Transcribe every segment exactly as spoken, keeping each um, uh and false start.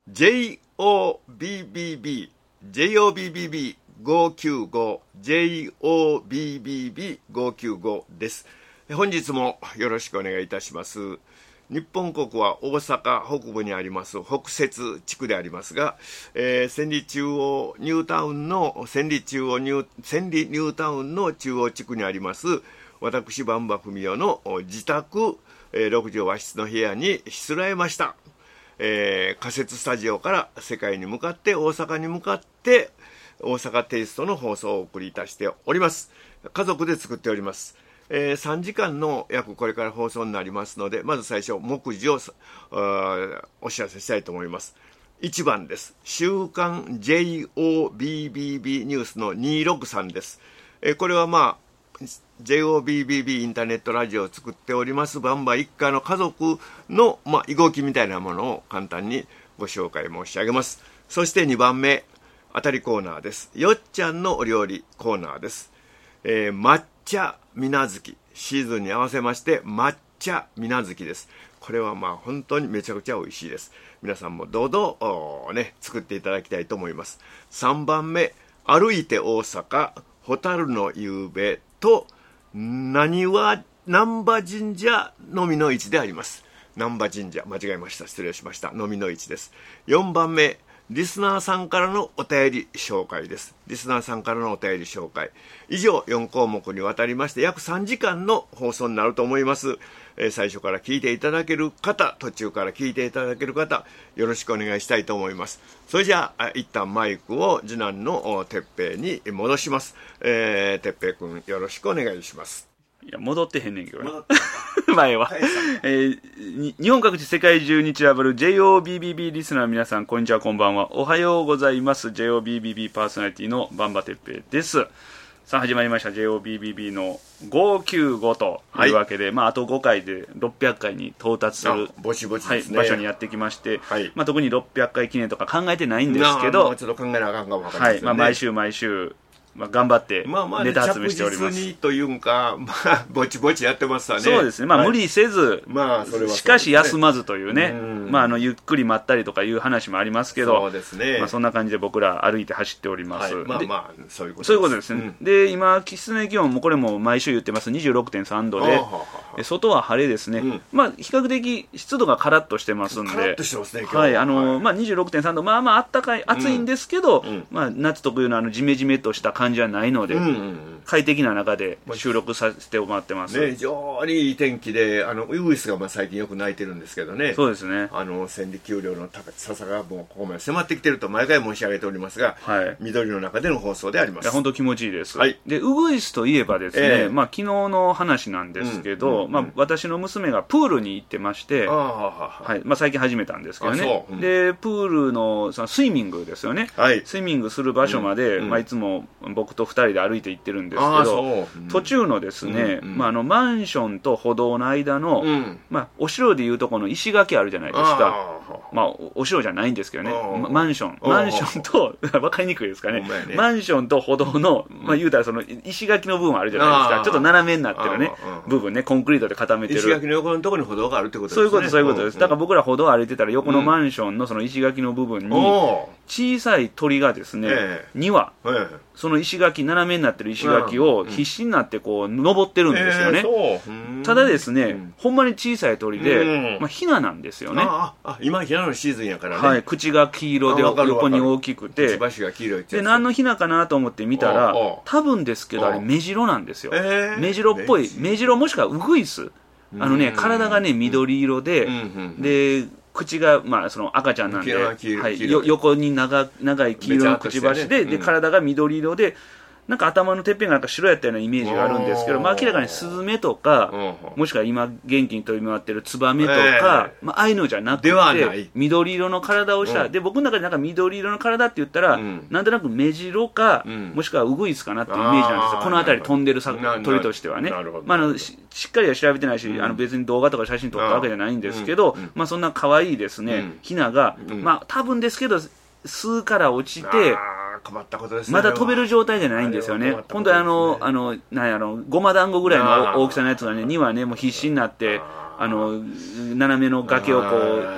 ジェイオービービービー ジェイオービービービーごーきゅうご ジェイオービービービーごーきゅうご です。本日もよろしくお願いいたします。日本国は大阪北部にあります北摂地区でありますが、えー、千里中央ニュータウンの千里中央ニュー千里ニュータウンの中央地区にあります私馬場文雄の自宅、えー、ろく畳和室の部屋にしつらえました。えー、仮設スタジオから世界に向かって大阪に向かって大阪テイストの放送をお送りいたしております。家族で作っております。えー、さんじかんの約これから放送になりますので、まず最初目次をお知らせしたいと思います。いちばんです。週刊 ジェイオービービービー ニュースのにひゃくろくじゅうさんです。えー、これはまあジェイオービービービー インターネットラジオを作っておりますバンバ一家の家族の、まあ、動きみたいなものを簡単にご紹介申し上げます。そしてにばんめ、当たりコーナーです。よっちゃんのお料理コーナーです。えー、抹茶みなずき、シーズンに合わせまして抹茶みなずきです。これはまあ本当にめちゃくちゃ美味しいです。皆さんもどうぞね作っていただきたいと思います。さんばんめ、歩いて大阪蛍の夕べとなにわ難波神社のみの市であります。難波神社、間違えました、失礼しました。のみの市です。よんばんめ、リスナーさんからのお便り紹介です。リスナーさんからのお便り紹介。以上よん項目にわたりまして約さんじかんの放送になると思います。えー、最初から聞いていただける方、途中から聞いていただける方、よろしくお願いしたいと思います。それじゃあ一旦マイクを次男のてっぺいに戻します。えー、てっぺいくんよろしくお願いします。 いや戻ってへんねんけどな前は、えー、日本各地世界中に散らばる ジェイオービービービー リスナーの皆さん、こんにちは、こんばんは、おはようございます。 ジェイオービービービー パーソナリティのバンバてっぺいです。さあ始まりました ジェイオービービービー のごーきゅうごというわけで、はい、まあ、あとごかいでろっぴゃっかいに到達するぼちぼちですね、 はい、場所にやってきまして、はい、まあ、特にろっぴゃっかい記念とか考えてないんですけど、 もうちょっと考えなあかんかもわかりませんね。はい、まあ、 毎週毎週まあ、頑張ってネタ集めしております。 まあまあ、着実にというか、まあ、ぼちぼちやってますわね。 そうですね。まあ、はい、無理せず、まあ、それはそうですね、しかし休まずというね、うまあ、あの、ゆっくり待ったりとかいう話もありますけど、そうですね。まあ、そんな感じで僕ら歩いて走っております。はい、まあまあ、そういうことです。そういうことですね。うん、で、今、室内気温もこれも毎週言ってます、にじゅうろくてんさんどで、外は晴れですね。うん、まあ、比較的湿度がカラッとしてますんで、カラッとしてますね、今日は。はい、あの、はい、まあ、にじゅうろくてんさんど、まあまあ、暖かい、暑いんですけど、うん、まあ、夏特有のあの、ジメジメとした感じはないので、うんうんうん、快適な中で収録させてもらってます、ね、 非常にいい天気で、あのウグイスがまあ最近よく鳴いてるんですけどね。 そうですね。あの千里丘陵の高さがもうここまで迫ってきてると毎回申し上げておりますが、はい、緑の中での放送であります。 いや本当気持ちいいです、はい、でウグイスといえばですね、えーまあ、昨日の話なんですけど、うんうんうん、まあ、私の娘がプールに行ってまして、あ、はい、まあ、最近始めたんですけどね、うん、でプール の, そのスイミングですよね、はい、スイミングする場所まで、うんうん、まあ、いつも僕とふたりで歩いて行ってるんですけど、うん、途中のですね、うんうん、まあ、あのマンションと歩道の間の、うん、まあ、お城でいうとこの石垣あるじゃないですか。まあ、お城じゃないんですけどね、マンションマンションと分かりにくいですかね、ね、マンションと歩道の、まあ、言うたらその石垣の部分あるじゃないですか。ちょっと斜めになってるね部分ね、コンクリートで固めてる石垣の横のところに歩道があるってことですね。 そういうことそういうことです、うん、だから僕ら歩道歩いてたら横のマンションのその石垣の部分に小さい鳥がですね、えー、にわ、えー、その石垣斜めになってる石垣を必死になってこう登ってるんですよね、えー、ただですね、うん、ほんまに小さい鳥で、うん、まあ、ヒナなんですよね。 ああ、今ヒナのシーズンやからね、 はい、口が黄色で横に大きくて、 くちばしが黄色いって。 で何のヒナかなと思って見たら、多分ですけどあれメジロなんですよ、えー、メジロっぽいメジロもしくはウグイス、あのね、体がね緑色で、うんうん、で口が、まあ、その赤ちゃんなんで、はい、よ横に 長, 長い黄色のくちばし で,、ね、で体が緑色で、なんか頭のてっぺんがなんか白やったようなイメージがあるんですけど、まあ、明らかにスズメとか、もしくは今元気に飛び回ってるツバメとか、えーまあ、ああいうのじゃなくて緑色の体をした、うん、で僕の中でなんか緑色の体って言ったら、うん、なんとなくメジロか、うん、もしくはウグイスかなっていうイメージなんですよ。この辺り飛んでる鳥としてはね、まあ、あの し, しっかりは調べてないし、うん、あの別に動画とか写真撮ったわけじゃないんですけど、うんまあ、そんな可愛いですね、うん、ヒナが、うん、まあ多分ですけど巣から落ちて困ったことですね、 まだ飛べる状態じゃないんですよね。今度はあのあのなんやろごま団子ぐらいの大きさのやつがねにわねもう必死になってあの斜めの崖をこう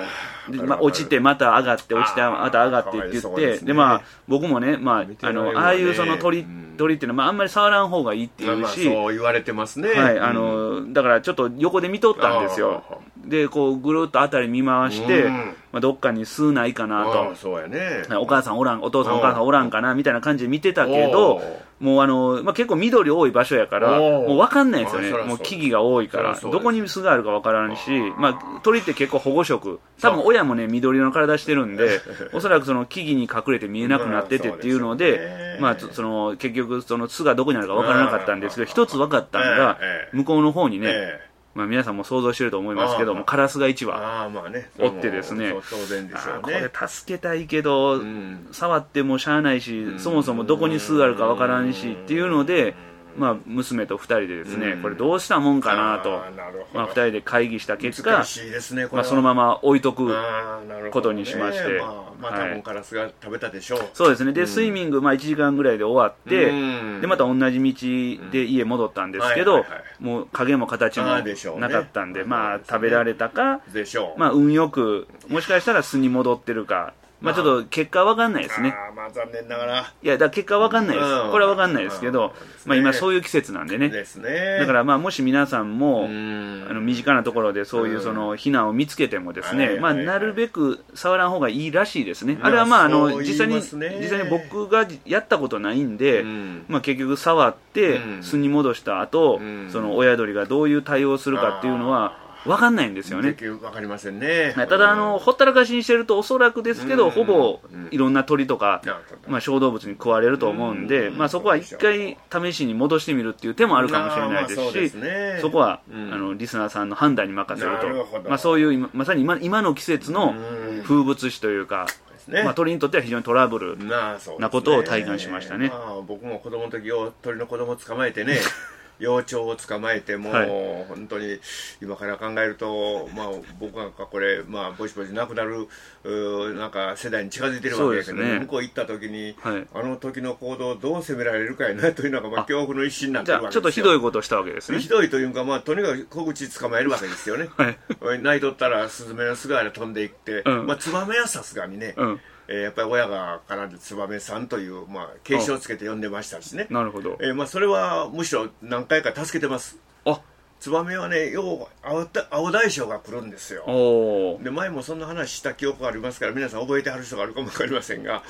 でまあ、落ちてまた上がって落ちてまた上がってって言って、で、ね、まあ僕もね、まあ、あの、ああいうその鳥、うん、鳥っていうのは、まあ、あんまり触らん方がいいっていうし、 まあ、そう言われてますね。 はい、あの、うん、だからちょっと横で見とったんですよ。で、こうぐるっと辺り見回して、うん、まあ、どっかに巣ないかなと、 そうやね、 お母さんおらん、お父さんお母さんおらんかなみたいな感じで見てたけど、もうあの、まあ、結構緑多い場所やから、もう分かんないんですよね。もう木々が多いから、どこに巣があるか分からんし、まあ、鳥って結構保護色、多分親もね、緑色の体してるんで、おそらくその木々に隠れて見えなくなっててっていうので、まあ、その、結局その巣がどこにあるか分からなかったんですけど、一つ分かったのが、向こうの方にね、まあ皆さんも想像してると思いますけども、カラスがいち羽おってですね、これ助けたいけど、うん、触ってもしゃあないし、うん、そもそもどこに巣があるかわからんしっていうので、まあ、娘とふたりでですね、うん、これどうしたもんかなと、まあ、ふたりで会議した結果、ね、まあ、そのまま置いとくことにしまして、ね、 まあ、まあ、多分カラスが食べたでしょう。 そうですね。で、うん、スイミング、まあ、いちじかんぐらいで終わって、うん、でまた同じ道で家戻ったんですけど、もう影も形もなかったんで、まあ、食べられたか、まあ、運よく、もしかしたら巣に戻ってるか、まあちょっと結果は分かんないですね。 あまあ残念ながら。 いや、だから結果は分かんないです。うん、これは分かんないですけど、まあ今そういう季節なんでね。ですね。だからまあもし皆さんも、あの身近なところでそういうその避難を見つけてもですね、まあなるべく触らん方がいいらしいですね。あれはまああの、実際に、実際に僕がやったことないんで、まあ結局触って巣に戻した後、その親鳥がどういう対応をするかっていうのは、分かんないんですよね。 分かりませんね。 ただあのほったらかしにしてるとおそらくですけど、ほぼいろんな鳥とか、まあ、小動物に食われると思うんで、まあ、そこは一回試しに戻してみるっていう手もあるかもしれないですし、そこはあのリスナーさんの判断に任せると、まあ、そういうまさに 今, 今の季節の風物詩というか、まあ、鳥にとっては非常にトラブルなことを体感しましたね。 まあ、僕も子供の時鳥の子供を捕まえてね幼鳥を捕まえても、はい、本当に今から考えると、まあ、僕なんかこれ、まあ、ぼちぼち亡くなるなんか世代に近づいてるわけですけど、ね、向こう行った時に、はい、あの時の行動をどう責められるかやなというのが、まあ、恐怖の一心になってるわけですよ。 じゃあちょっとひどいことをしたわけですね。 ひどいというか、まあ、とにかく小口捕まえるわけですよね、はい、泣いとったらスズメの巣が飛んでいって、うん、まあ、ツバメはさすがにね、うん、えー、やっぱり親がからでツバメさんという、まあ、継承をつけて呼んでましたしね。 なるほど。 えーまあ、それはむしろ何回か助けてます。あ、ツバメはね、よう青青大将が来るんですよ。で前もそんな話した記憶がありますから、皆さん覚えてはる人があるかも分かりませんが、はい、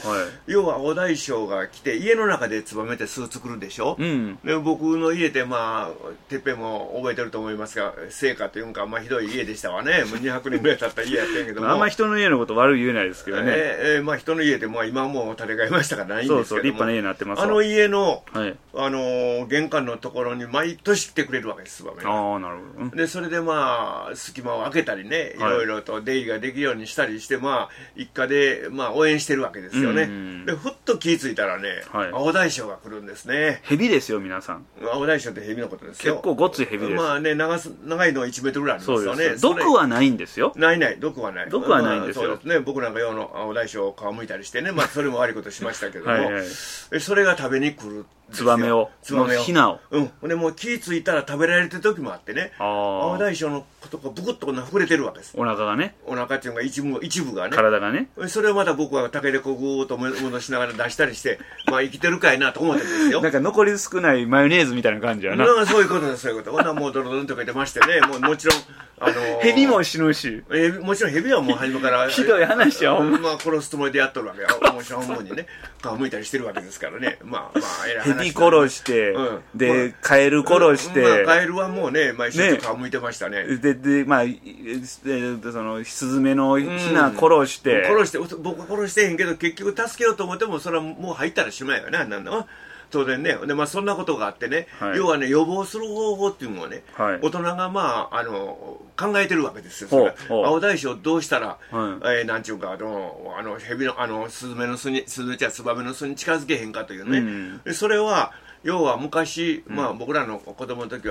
要は青大将が来て家の中でツバメって巣作るでしょ、うん、で僕の家で、まあてっぺんも覚えてると思いますが、生家というか、まあ、ひどい家でしたわね。もうにひゃくねんぐらい経った家やったんやけどもあんま人の家のこと悪い言えないですけどね、 えーまあ、人の家で、まあ、今はもう建て替えましたからないんですけども、 そうそう立派な家になってます。 あの家の、はい、あのー、玄関のところに毎年来てくれるわけです、ツバメが。あ、なるほど。でそれでまあ隙間を開けたりね、いろいろと出入りができるようにしたりして、まあ一家でまあ応援してるわけですよね。でふっと気づいたらね、はい、青大将が来るんですね。 蛇ですよ皆さん。 青大将って蛇のことですよ。 結構ごっつい蛇です。 まあね、長す長いのはいちメートルぐらいありますよね。 毒はないんですよ。 ないない、毒はない。 毒はないんですよ。 まあ、そうですね。僕なんか用の青大将を皮むいたりしてね、まあそれも悪いことしましたけども、はい、はい、それが食べに来る。 ツバメを、ツバメを、ヒナを。 うん。でもう気付いたら食べられてる時もあってね。青大将のことがブクッと膨れてるわけです。 お腹がね。 お腹っていうのが一部一部がね。 体がね。 それをまた僕は竹でこうぐーっと戻しながら出したりして、まあ生きてるかいなと思ってるんですよ。 なんか残り少ないマヨネーズみたいな感じやな。 そういうことです、そういうこと。ほんなもうドロドロとか出ましてね、もうもちろん。あのー、 ヘビも死ぬし、 えー、もちろんヘビはもう初めからひどい話やほんま、 まあ、殺すつもりでやっとるわけや。もちろんほんまにね皮むいたりしてるわけですからね。まあまあえらい話。 ヘビ殺して、うん、で、まあ、カエル殺して、うんまあ、カエルはもうね毎週皮むいてましたね。 ねででまあそのスズメのヒナ殺して、 うん、殺して僕は殺してへんけど結局助けようと思ってもそれはもう入ったらしまいよね、なんだ当然ね。で、まあ、そんなことがあってね、はい、要はね予防する方法っていうのをね、はい、大人がまああの考えてるわけですよ。それ青大将どうしたら、はい、えー、なんちゅうかあのあの蛇のあのスズメの巣にスズメちゃツバメの巣に近づけへんかというね、うん、でそれは要は昔、まあ、僕らの子供の時は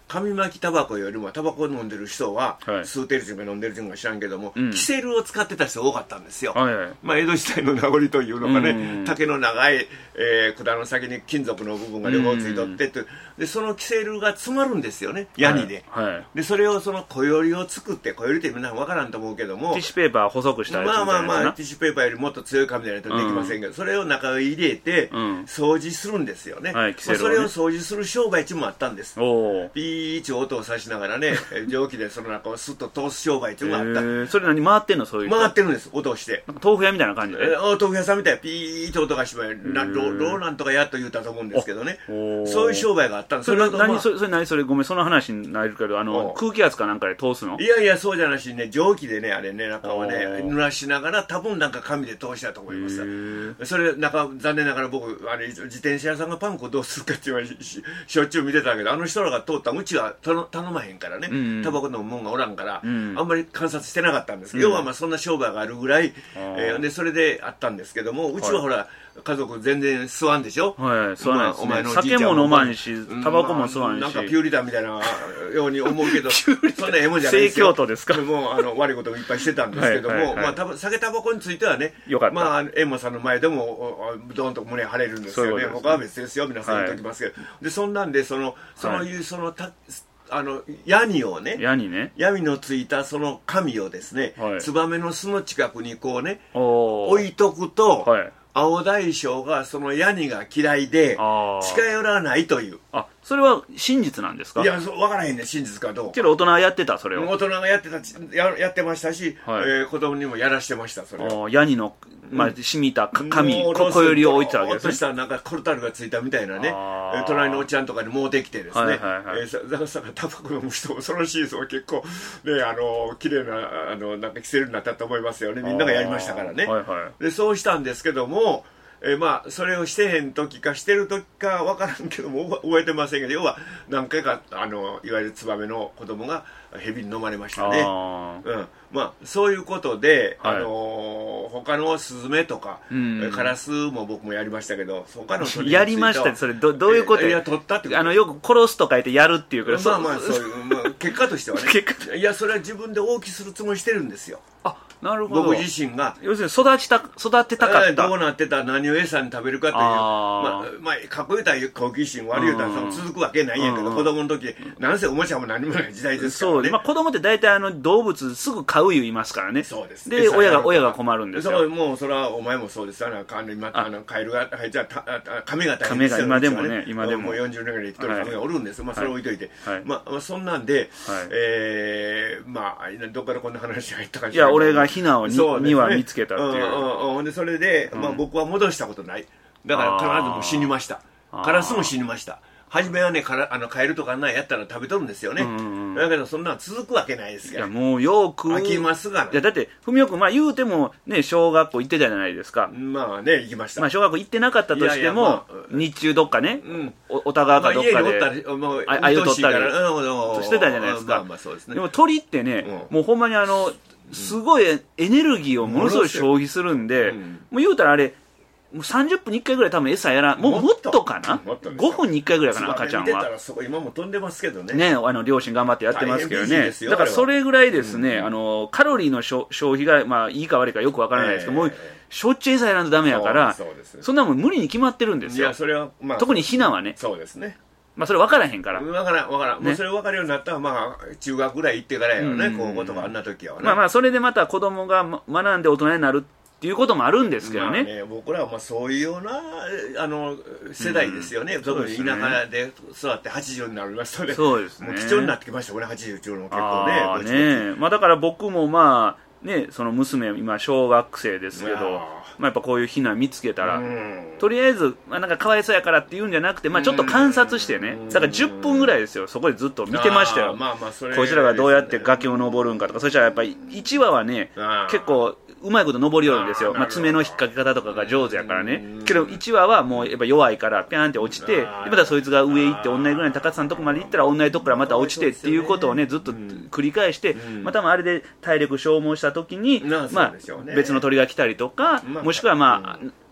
紙巻きタバコよりもタバコを飲んでる人は、はい、吸うてる人が飲んでる人が知らんけども、うん、キセルを使ってた人多かったんですよ、はいはい、まあ、江戸時代の名残というのかね、うん、竹の長い、えー、管の先に金属の部分が両方ついとってって、うん、でそのキセルが詰まるんですよね、ヤニで、はいはい、でそれをその小よりを作って、小よりって皆さん分からんと思うけども、 ティッシュペーパー細くしたやつみたいな、 まあまあまあティッシュペーパーよりもっと強い紙じゃないとできませんけど、うん、それを中に入れて、うん、掃除するんですよね、はい、キセルをね、まあ、それを掃除する商売中もあったんです。ピーッと音をさしながらね蒸気でその中をスッと通す商売中もあった。 それ何回ってんの？そういう回ってるんです、音をして。 なんか豆腐屋みたいな感じで、 えー、豆腐屋さんみたいなピーッと音がしまいな、ローなんとかやっと言ったと思うんですけどね、そういう商売があったんです。 それ何、まあ、それ何それごめん、その話になるけど、あの空気圧かなんかで通すの？ いやいや、そうじゃなしにね、蒸気でね、あれね、中をね濡らしながら、多分なんか紙で通したと思います。それなんか残念ながら僕あれ自転車屋さんがパン粉どうするかっていうのは し, しょっちゅう見てたけど、あの人らが通ったうちは頼まへんからね、タバコのもんがおらんから、うん、あんまり観察してなかったんですけど、うん、要はまあそんな商売があるぐらい、えー、でそれであったんですけども、うちはほら、はい、家族全然吸わんでしょ、 はい、吸わないですね、お前のおじいちゃんも酒も飲まんし、タバコも吸わんし、 まあ、なんかピューリタンみたいなように思うけどそんなええもんじゃないですよ。 正教徒ですか。 もうあの悪いことをいっぱいしてたんですけども、はいはいはい、まあ、た酒タバコについてはね、まあエンマさんの前でもドーンと胸張れるんですよね。他は別ですよ、皆さん言っておきますけど、はい、でそんなんでそのそういう、はい、そのたあのヤニをね、 ヤニね、 ヤニのついたその紙をですね、はい、ツバメの巣の近くにこうね置いとくと、はい、青大将がそのヤニが嫌いで近寄らないという。 あ、それは真実なんですか？ いや、分からへんね、真実かどうか。 けど大人はやってた、それを。 大人がやってた、や、やってましたし、はい、えー、子供にもやらしてました、それを。 ヤニの、まあ、染みた紙、小よりを置いてたわけですね。 そしたらなんかコルタルがついたみたいなね、隣のおっちゃんとかにもうできてですね、はいはいはい、えー、だからタバコ飲む人もそのシーズンは結構ね、あの綺麗なあのなんかキセルになったと思いますよね。みんながやりましたからね。はいはい、でそうしたんですけども。えー、まあそれをしてへん時かしてる時か分からんけども覚えてませんけど、要は何回かあのいわゆるツバメの子供が蛇に飲まれましたね。あ、うん、まあそういうことで、はい、あのー、他のスズメとか、うん、カラスも僕もやりましたけど、他の鳥やりました。それ ど, どういうこと？ いや、取ったってこと。 あのよく殺すと書いてやるっていうから、 まあまあそういう、まあ、結果としてはねいや、それは自分で大きくするつもりしてるんですよ。 あ、なるほど。 僕自身が要するに育ちた育てたかった、えー、 どうなってた、何を餌に食べるかという、あ、まあ、まあ、かっこよいたら好奇心悪い言うたら続くわけないんやけど、子供の時なんせおもちゃも何もない時代ですからね。そう、 まあ、子供って大体あの動物すぐ飼う言いますからね。 そうです。 で親が親が困るんですよ。 そう、もうそれはお前もそうです。あの今あのカエルがじゃあ亀が大変ですよ。 亀が今でもね、今でももうよんじゅうねんぐらい生きとる亀がおるんです。はい、まあそれ置いといて、はい、まあそんなんで、はい、えー、まあどっからこんな話入ったかしら。 いや、俺がヒナをににわ見つけたっていう。 うんうん、でそれで、まあ、僕は戻したことない。だから必ずも死にました。カラスも死にました。初めはね、からあのカエルとかなんやったら食べとるんですよね。うんうん、だけどそんな続くわけないですから。 いや、もうよく飽きますがな。 いや、だって文雄君、まあ言うてもね、小学校行ってたじゃないですか。 まあね、行きました。 まあ小学校行ってなかったとしても、いやいや、まあ、日中どっかね、うん、お, お互いかどっかで、まあ、家におったり、まあ、あゆ取ったり、うん、してたじゃないですか。まあまあそうですね。でも鳥ってね、うん、もうほんまにあのすごいエネルギーをものすごい消費するんで、うん、もう言うたらあれもうさんじゅっぷんにいっかいぐらい多分餌やらもうもっとかな、ごふんにいっかいぐらいかな、赤ちゃんは。 今も飛んでますけどね。 ね、あの両親頑張ってやってますけどね。だからそれぐらいですね、うん、あのカロリーの消費がまあいいか悪いかよくわからないですけど、えー、もうしょっちゅう餌やらんとダメやから、 そ, そ, そんなもん無理に決まってるんですよ。いや、それは、まあ、特にヒナはね。 そうですね。 まあそれ分からへんから。 分からん分からん。ね、もうそれ分かるようになったらまあ中学ぐらい行ってからやろね。高校とかあんな時はね。 まあまあそれでまた子供が学んで大人になるっていうこともあるんですけどね。まあね、 僕らはまあそういうようなあの世代ですよね。うん、特に田舎で育ってはちじゅうになりましたので。そうですね。もう貴重になってきましたこれはちじゅう中の結構ね。 あね。まあだから僕もまあね、その娘今小学生ですけど。まあ、やっぱこういうヒナ見つけたら、とりあえず、まあ、なんかかわいそうやからっていうんじゃなくて、まあ、ちょっと観察してね、だからじゅっぷんぐらいですよ、そこでずっと見てましたよ。まあまあそれこちらがどうやって崖を登るんかとか、そしたらやっぱりいちわはね、結構うまいこと登りよるんですよ。まあ、爪の引っ掛け方とかが上手やからね。けどいちわはもうやっぱ弱いからピャーンって落ちて、またそいつが上行って同じぐらいの高さのとこまで行ったら同じとこからまた落ちてっていうことをねずっと繰り返して、またあれで体力消耗した時に、まあ別の鳥が来たりとか、もしくはまあ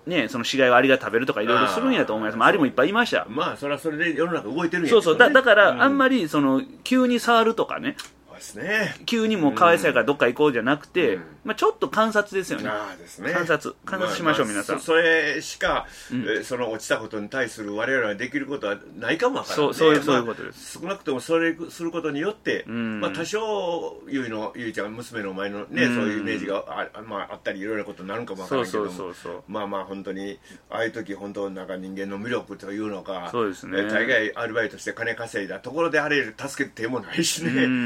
ね、その死骸をアリが食べるとかいろいろするんやと思います。まあ、アリもいっぱいいました。 まあそれはそれで世の中動いてるんやけどね。 そうそう、だだから、うん、あんまりその急に触るとかね、 ですね、 急にもうかわいそうやからどっか行こうじゃなくて、うん、まあ、ちょっと観察ですよね。 あですね、 観察観察しましょう、まあまあ、皆さん。 そ, それしか、うん、その落ちたことに対する我々ができることはないかもわからない、ね、 そうそういう、そういうことです。 まあ、少なくともそれすることによって、 うん、 まあ、多少ゆいのゆいちゃん娘の前のね、うん、そういうイメージが あ,、まあ、あったりいろいろなことになるかもわからないけども、 そうそうそうそう、 まあまあ本当にああいう時本当なんか人間の魅力というのか、 そうですね、 大概アルバイトして金稼いだところであれ助けてもないしね、うん、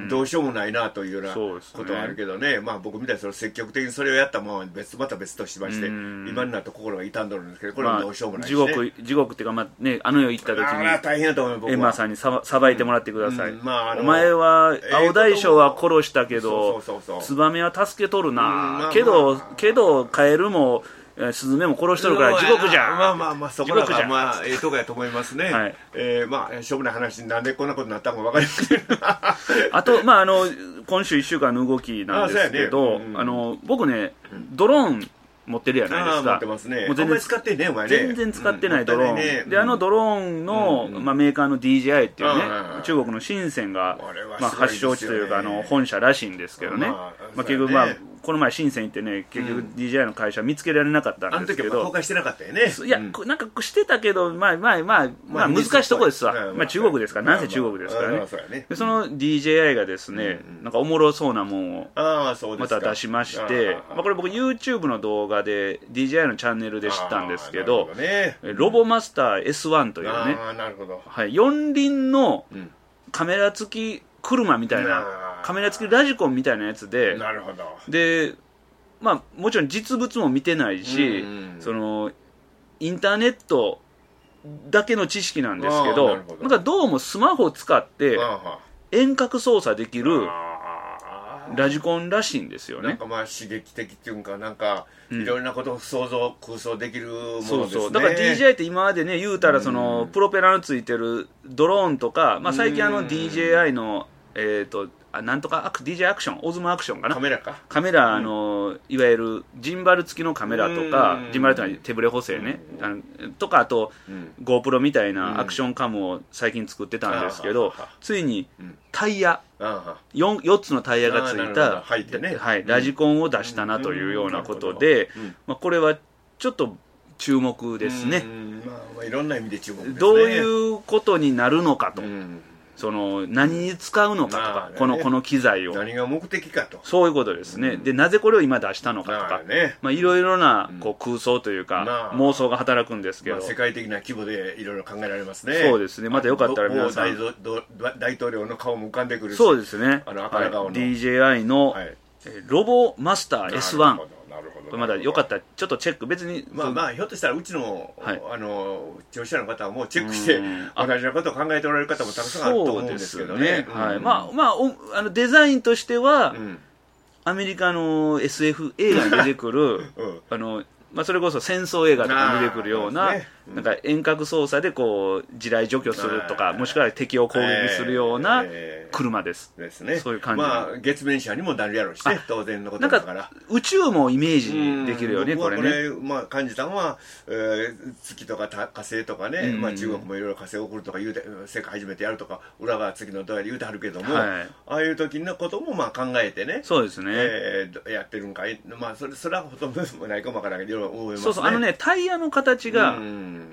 どうしようもないなというようなことはあるけど ね, ねまあ僕みたいにその積極的にそれをやったまま別また別としまして、今になって心が傷んどるんですけど、これはどうしようもないし、ね、まあ、地獄地獄っていうか、まあね、あの世行った時に大変だと思う、僕はエンマさんにさばさばいてもらってください、 うんうん、まあ、あのお前は青大将は殺したけど、 そうそうそうそう、 ツバメは助けとるな、うん、まあ、けど、まあ、けどカエルもスズメも殺しとるから地獄じゃん、 まあまあまあそこらがまあええとこやと思いますね、はい、えー、まあしょうもない話になんでこんなことになったのか分かりませんあと、まあ、あの今週いっしゅうかんの動きなんですけど、あ、ね、うん、あの僕ね、ドローン持ってるやないですか。 持ってますね。 もう全然使ってね、お前ね。全然使ってないドローン。うんね、で、あのドローンの、うん、まあ、メーカーの ディージェーアイ っていうね、うん、中国の深センが、まあ、発祥地というか、あの本社らしいんですけどね。まあ、まあ、結局、まあ、この前深セン行ってね、結局 ディージェーアイ の会社見つけられなかったんですけど。 あの時は公開してなかったよね。 いや、うん、なんかしてたけど、まあまあまあ、まあ難しいとこですわ。まあ中国ですから、なんせ中国ですからね。で、その ディージェーアイ がですね、なんかおもろそうなもんをまた出しまして、まあこれ僕 YouTube の動画で ディージェーアイ のチャンネルで知ったんですけど、ロボマスター エスワン というね、はい、四輪のカメラ付き車みたいな、カメラ付きラジコンみたいなやつで、 なるほど。 で、まあもちろん実物も見てないし、そのインターネットだけの知識なんですけど、なんかどうもスマホを使って遠隔操作できるラジコンらしいんですよね。 なんかまあ刺激的っていうか、なんかいろんなことを想像、空想できるものですね。 そうそう。だから ディージェーアイ って今までね、言うたらそのプロペラのついてるドローンとか、まあ最近あの ディージェーアイ のえっとなんとかアク ディージェー アクション、オズモアクションかな、 カメラかカメラ、あの、うん、いわゆるジンバル付きのカメラとか、ジンバルというのは手ブレ補正ね、あのとか、あと、うん、GoPro みたいなアクションカムを最近作ってたんですけど、ついにタイヤ、よん, よっつのタイヤがついた、 ね、 はい、ラジコンを出したなというようなことで、まあ、これはちょっと注目ですね。 まあまあ、いろんな意味で注目ですね。 どういうことになるのかと。その何に使うのかとか、まあね、このこの機材を何が目的かと、 そういうことですね、うん、でなぜこれを今出したのかとか、まあいろいろなこう空想というか、まあ、妄想が働くんですけど、まあ、 世界的な規模でいろいろ考えられますね。 そうですね、またよかったら皆さん大統領の顔も浮かんでくるし、 そうですね、 あの赤顔の、はい、 ディージェーアイ の、はい、ロボマスター エスワン、これまだよかったらちょっとチェック、別にまあまあひょっとしたらうちの、はい、あの聴取者の方はもうチェックして同じようなことを考えておられる方もたくさんあると思うんですけどね。 はい、まあまああのデザインとしては、うん、アメリカの エスエフ 映画に出てくる、うん、あのまあ、それこそ戦争映画とかに出てくるような、ね、うん、なんか遠隔操作でこう地雷除去するとか、もしくは敵を攻撃するような車です。 えー、ですね。 そういう感じ。 まあ月面車にもなるやろうしね、当然のことだから。なんか宇宙もイメージできるよね、これね。 これまあ感じたのは、えー、月とか火星とかね、うん、まあ中国もいろいろ火星を送るとか言うて、世界初めてやるとか、裏が月のどうやり言うてはるけども、はい、ああいう時のこともまあ考えてね、 そうですね。 えー、やってるんかい、まあそれそれはほとんどないかもわからないけど、思いますね。 そうそう、あのね、タイヤの形が、うん、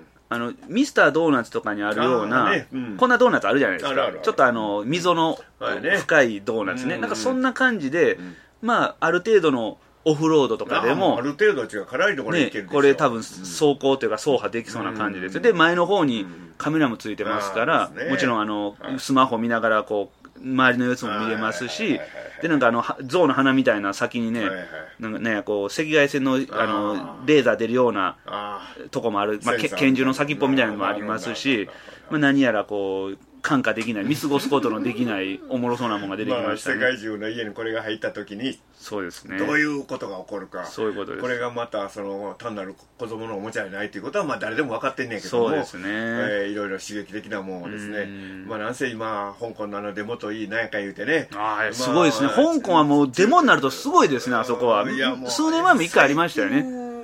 あのミスタードーナツとかにあるような、ね、うん、こんなドーナツあるじゃないですか。あるあるある、ちょっとあの溝の深いドーナツね、なんかそんな感じで、うん、まあある程度のオフロードとかでもある程度は違う、辛いところに行けるでしょ、 ね、これ多分走行というか走破できそうな感じです、うん、で前の方にカメラもついてますから、うん、もちろんあのスマホ見ながらこう周りの様子も見れますし、でなんかあの象の鼻みたいな先にね、なんかねこう赤外線のあのレーザー出るようなとこもある、まあ、拳銃の先っぽみたいなのもありますし、まあ、何やらこう看過できない、見過ごすことのできないおもろそうなものが出てきましたね。 まあ、世界中の家にこれが入った時に、 そうですね、 どういうことが起こるか、 そういうことです。 これがまたその単なる子供のおもちゃじゃないということはまあ誰でも分かってんねんけども、 そうですね、 えー、いろいろ刺激的なものですね。まあなんせ今香港のあのデモといいなんやか言うてね、 あ、まあ、すごいですね。香港はもうデモになるとすごいですね、あそこは。いやもう数年前も一回ありましたよね。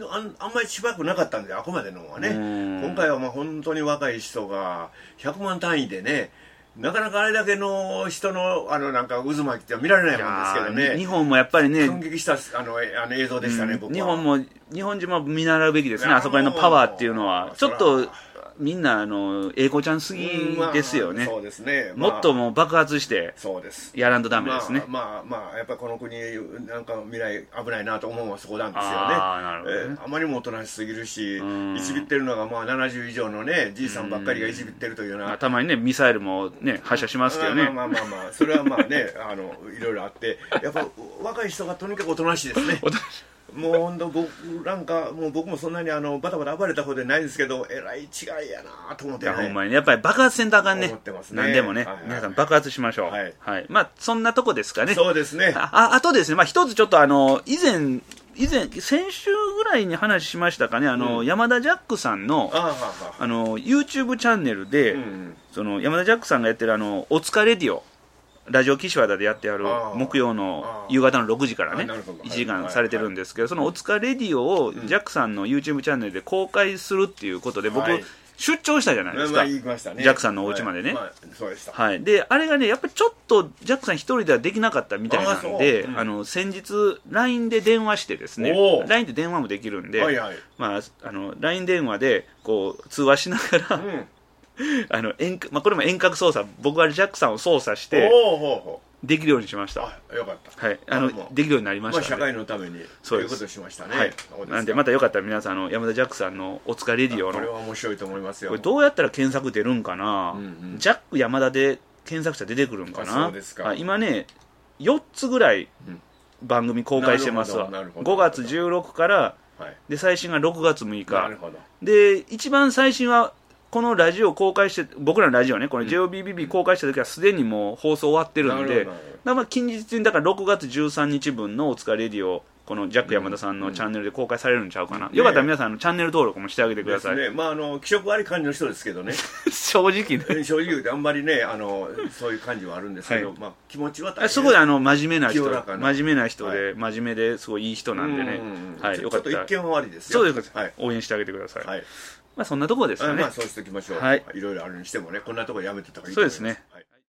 あんあんまりしばらくなかったんで、あくまでのはね。今回はまあ本当に若い人がひゃくまん単位でね、なかなかあれだけの人のあのなんか渦巻きって見られないもんですけどね。 日本もやっぱりね、 感激したあのあの映像でしたね、うん、僕は。 日本も日本人も見習うべきですね。あそこへのパワーっていうのはちょっとみんなあの英子ちゃんすぎですよね。 まあ、そうですね。 まあ、もっともう爆発してそうですやらんとダメですね。 まあまあ、まあ、やっぱりこの国なんか未来危ないなと思うのはそこなんですよね。 あ, なるほどね、 えー、あまりにもおとなしすぎるし、いちびってるのがまあななじゅう以上のねじいさんばっかりがいちびってるというような。 たまにねミサイルもね発射しますけどね。 まあまあまあまあそれはまあねあのいろいろあってやっぱ若い人がとにかくおとなしいですね。もう本当僕なんかもう僕もそんなにあのバタバタ暴れた方でないんですけどえらい違いやなと思ってね。 ほんまにやっぱり爆発せんとあかんね。 思ってますね。 何でもね、はいはい、皆さん爆発しましょう。はい、はい、まあそんなとこですかね。 そうですね。 ああとですね、まあ一つちょっとあの以前以前先週ぐらいに話しましたかね、あの、うん、山田ジャックさんのああの YouTube チャンネルで、うんうん、その山田ジャックさんがやってるあのおつかレディオ。ラジオ岸和田でやってある木曜の夕方のろくじからねいちじかんされてるんですけど、そのおつかレディオをジャックさんの YouTube チャンネルで公開するっていうことで僕出張したじゃないですか、ジャックさんのお家までね。はいであれがねやっぱりちょっとジャックさん一人ではできなかったみたいなんで、あの先日 ライン で電話してですね、 ライン で電話もできるんで、まああの ライン 電話でこう通話しながらあの遠まあ、これも遠隔操作、僕はジャックさんを操作してできるようにしました。 あよかった、 はい、あのできるようになりました、ね。 まあ、社会のためにそういうことをしましたね。はい、 なんでまたよかったら皆さんあの山田ジャックさんのおつかレディオのこれは面白いと思いますよ。 これどうやったら検索出るんかな、うんうん、ジャック山田で検索したら出てくるんかな。 そうですか。 今ねよっつぐらい番組公開してますわ。ごがつじゅうろくから、はい、で最新がろくがつむいか。なるほど。で一番最新はこのラジオ公開して、僕らのラジオね、この ジェイオービービービー 公開した時はすでにもう放送終わってるんで、だから近日にだからろくがつじゅうさんにちぶんのおつかレディオ、このジャック山田さんのチャンネルで公開されるんちゃうかな。うん、よかったら皆さんのチャンネル登録もしてあげてください。 ですね。まああの気色悪い感じの人ですけどね。 正直ね。 正直言うてあんまりねあのそういう感じはあるんですけど、はい、まあ気持ちは大変。 すごいあの真面目な人、真面目な人で、はい、真面目ですごいいい人なんでね。 はい。よかったら。ちょっと一見悪いですよ。 そうです。はい。応援してあげてください。はい。まあそんなところですかね。 まあそうしておきましょう。はい。いろいろあるにしてもね、こんなところやめてた方がいいと思います。 そうですね。